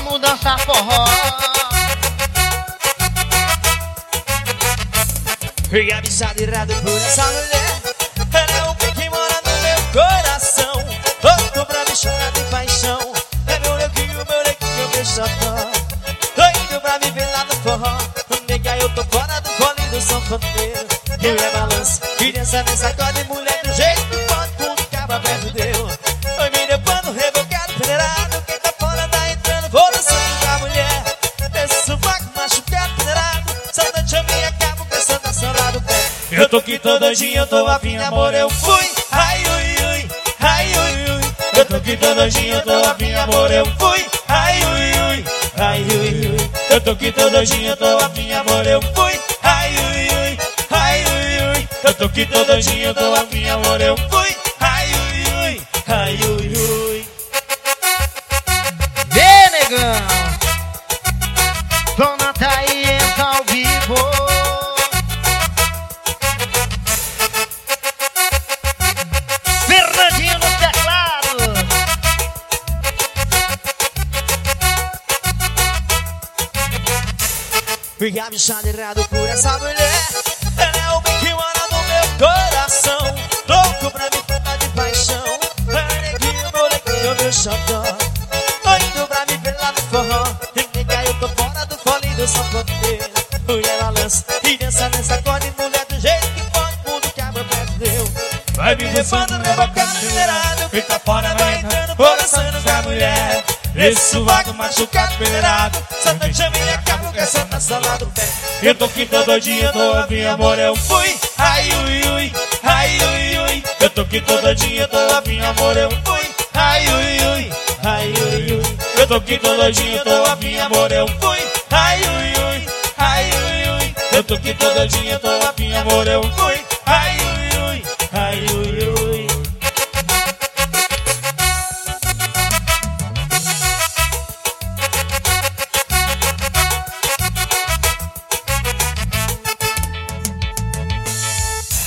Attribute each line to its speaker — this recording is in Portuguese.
Speaker 1: Vamos dançar forró.
Speaker 2: E a bichada irada por essa mulher, ela é o bem que mora no meu coração. Louco pra me chorar de paixão. É meu neguinho, meu xodó. Doido pra me ver lá no forró. Nega, eu tô fora do colo do sanfoneiro. Eu é balanço, criança nessa corda e mulher do jeito que pode com o cabo aberto deu. Oi, me deu pano, revogado, federado. Quem tá fora tá entrando, vou dançando com a mulher. Esse sovaco machucado, federado. Só noite eu me acabo pensando na sola do pé. Eu tô aqui todo doidinho, eu tô afim, amor, eu fui. Ai, ui, ui, ai, ui, ui. Eu tô aqui todo doidinho, eu tô afim, amor, eu fui. Ai, ui, ui, ai, ui, ui. Eu tô aqui todo doidinho, eu tô afim, amor, eu fui. Ai, ui, ui, ai, ui, ui. Eu tô aqui todo doidinho, eu tô afim, amor, eu fui. Ai, ui, ui, ai, ui, ui.
Speaker 1: Vê, negão. Dona Thaís ao vivo. Fernandinho no teclado.
Speaker 2: E a bichada errado por essa mulher, ela é o bem que mora no meu coração. Louco pra me falar de paixão. É neguinho, meu xodó. Doido pra me ver lá no forró. E nega, eu tô fora do fole do sanfoneiro. Mulher balança e dança nessa corda. E mulher do jeito que pode, mundo que a meu pé deu. Vai me levando, rebocado, minerado. Fica fora, vai entrando, vou dançando com a mulher. Esse sovaco machucado, peneirado. Só noite eu me acabo com essa na sala do pé. Eu tô aqui todo dia, tô afim, amor, eu fui. Ai, ui, ui, ai, ui, ui. Eu tô aqui todo dia, tô afim, amor, eu fui. Ai, ui, ui, ai, ui, ui. Eu tô aqui todo dia, tô afim, amor, eu fui. Ai, ui, ui, ai, ui, ui. Eu tô aqui todo dia, tô afim, amor, eu fui.